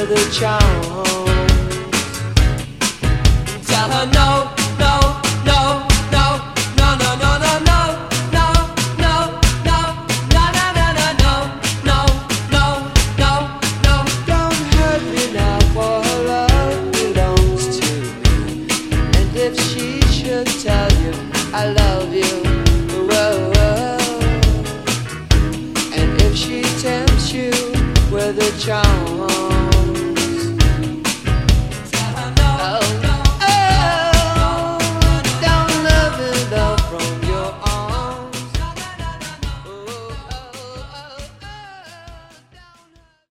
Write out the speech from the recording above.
with a charm. Tell her no, no, no, no, no, no, no, no, no, no, no, no, no, no, no, no, no, no. Don't hurt me now, for her love belongs to me. And if she should tell you I love you, whoa, whoa. And if she tempts you with a charm.